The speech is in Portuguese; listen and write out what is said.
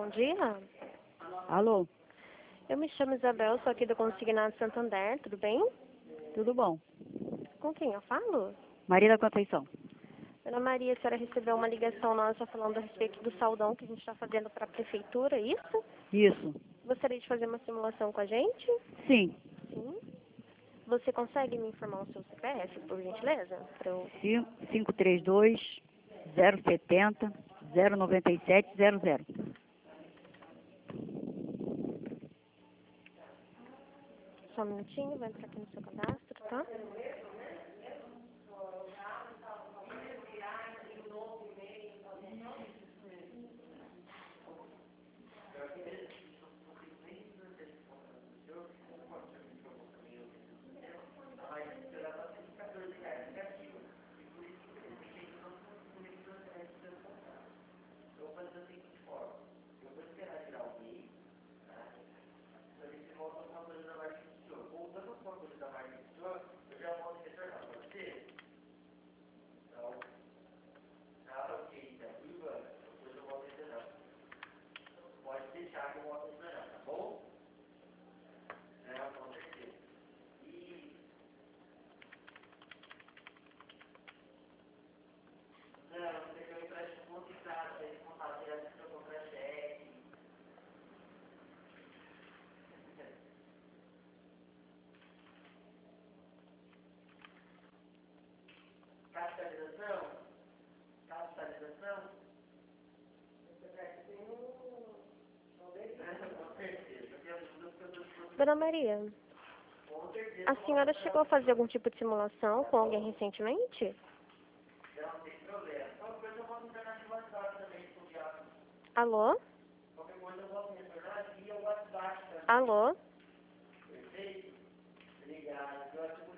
bom dia. Alô, Eu me chamo Isabel, sou aqui do Consignado Santander, tudo bem? tudo bom? Com quem eu falo? Maria da Conceição. Dona Maria, a senhora recebeu uma ligação nossa falando a respeito do saldão que a gente está fazendo para a prefeitura, é isso? Isso. Gostaria de fazer uma simulação com a gente? Sim. Sim. Você consegue me informar o seu CPF, por gentileza? Para eu... 532 070 097 00. Só um minutinho, vai entrar aqui no seu cadastro, tá? Dona Maria, a senhora chegou a fazer algum tipo de simulação com alguém recentemente? Alô? Alô?